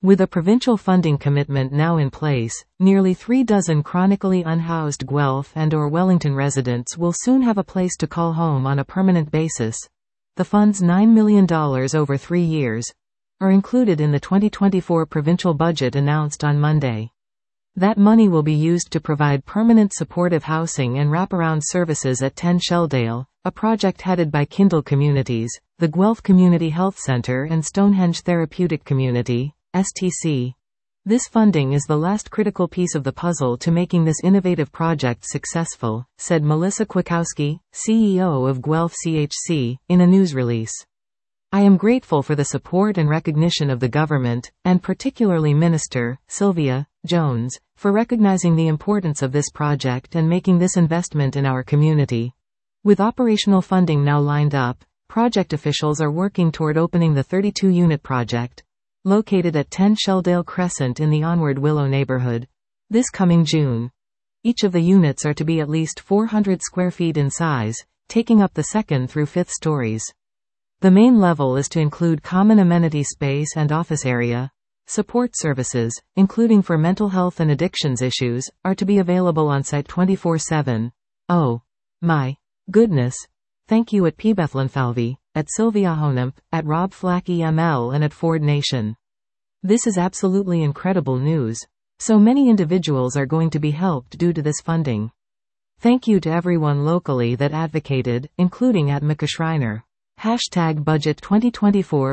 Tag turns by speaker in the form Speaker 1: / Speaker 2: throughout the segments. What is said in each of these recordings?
Speaker 1: With a provincial funding commitment now in place, nearly 36 chronically unhoused Guelph and/or Wellington residents will soon have a place to call home on a permanent basis. The fund's $9 million over 3 years are included in the 2024 provincial budget announced on Monday. That money will be used to provide permanent supportive housing and wraparound services at 10 Shelldale, a project headed by Kindle Communities, the Guelph Community Health Centre and Stonehenge Therapeutic Community, STC. This funding is the last critical piece of the puzzle to making this innovative project successful, said Melissa Kwiatkowski, CEO of Guelph CHC, in a news release. I am grateful for the support and recognition of the government, and particularly Minister Sylvia Jones, for recognizing the importance of this project and making this investment in our community. With operational funding now lined up, project officials are working toward opening the 32-unit project, located at 10 Shelldale Crescent in the Onward Willow neighborhood, this coming June. Each of the units are to be at least 400 square feet in size, taking up the 2nd through 5th stories. The main level is to include common amenity space and office area. Support services, including for mental health and addictions issues, are to be available on site 24/7. Oh my goodness. Thank you at Pbethlenfalvi, at Sylvia Honamp, at Rob Flackey ML and at Ford Nation. This is absolutely incredible news. So many individuals are going to be helped due to this funding. Thank you to everyone locally that advocated, including at Mika Schreiner. #budget 2024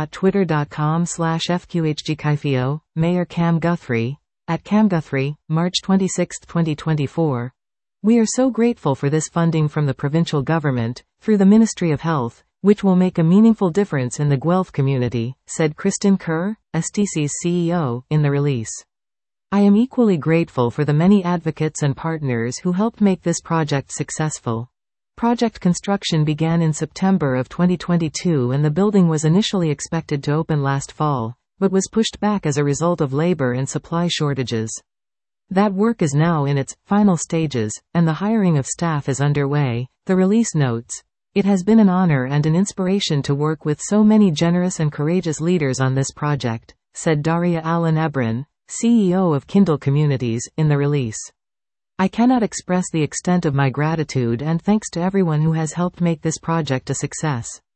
Speaker 1: pic.twitter.com/fqhgkaifio, Mayor Cam Guthrie, at Cam Guthrie, March 26, 2024. We are so grateful for this funding from the provincial government, through the Ministry of Health, which will make a meaningful difference in the Guelph community, said Kristen Kerr, STC's CEO, in the release. I am equally grateful for the many advocates and partners who helped make this project successful. Project construction began in September of 2022 and the building was initially expected to open last fall, but was pushed back as a result of labor and supply shortages. That work is now in its final stages, and the hiring of staff is underway, the release notes. It has been an honor and an inspiration to work with so many generous and courageous leaders on this project, said Daria Allen Ebron, CEO of Kindle Communities, in the release. I cannot express the extent of my gratitude and thanks to everyone who has helped make this project a success.